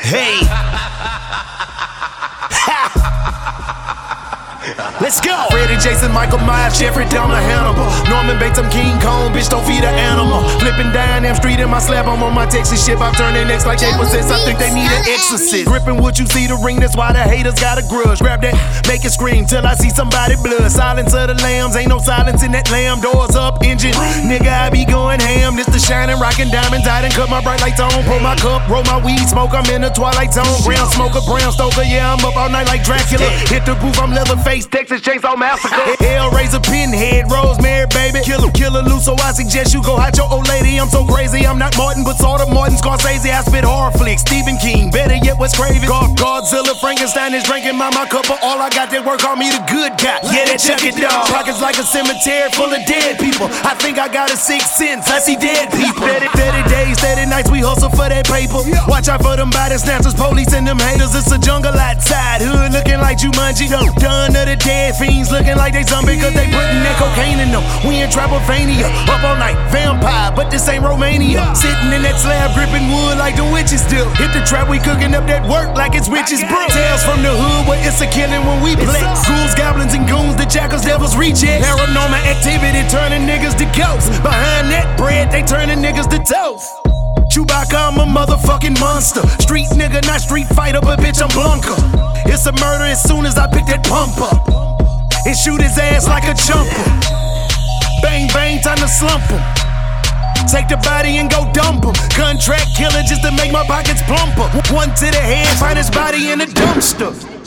Hey. Let's go. Freddy, Jason, Michael Myers, Jeffrey Dahmer, Hannibal, Norman Bates, I'm King Kong, bitch, don't feed an animal. Flipping down them street in my slab, I'm on my Texas ship. I'm turning next like they possess. I think they need an exorcist. Gripping what you see the ring, that's why the haters got a grudge. Grab that, make it scream till I see somebody blood. Silence of the lambs, ain't no silence in that lamb. Doors up, engine, nigga, I be going ham. This the shining, rockin' diamonds. I done cut my bright lights on. Pull my cup, roll my weed, smoke, I'm in the twilight zone. Brown smoker, brown stoker, yeah, I'm up all night like Dracula. Hit the booth, I'm Leatherface, Texas Chainsaw Massacre. Hellraiser, Pinhead, Rosemary, baby. Killer loose, so I suggest you go hide your old lady. I'm so crazy, I'm not Martin, but sort of Martin Scorsese. I spit horror flicks, Stephen King, better yet, what's craving? Godzilla, Frankenstein is drinking my cup, but all I got that work on me the good guy. Yeah, that chuck it dog. Pockets like a cemetery full of dead people. I think I got a sixth sense, I see dead people. Steady days, steady nights, we hustle for that paper. Watch out for them body snatchers, police and them haters. It's a jungle outside, hood looking like Jumanji. Done of the dead fiends looking like they zombie, cause they putting that cocaine in them. We in Trapelvania, up all night, vampire, but this ain't Romania. Sitting in that slab, gripping wood like the witches do. Hit the trap, we cooking up that work like it's witches brew. Tales from the hood where it's a killing when we play. Ghouls, goblins, and goons, the jackals, devils, rejects. Paranormal activity turning niggas to ghosts. Behind that bread, they turning niggas to toast. Chewbacca, I'm a motherfucking monster. Street nigga, not street fighter, but bitch, I'm Blanca. It's a murder as soon as I pick that pump up and shoot his ass like a jumper. Bang, bang, time to slump him. Take the body and go dump him. Contract killer just to make my pockets plumper. One to the head, find his body in a dumpster.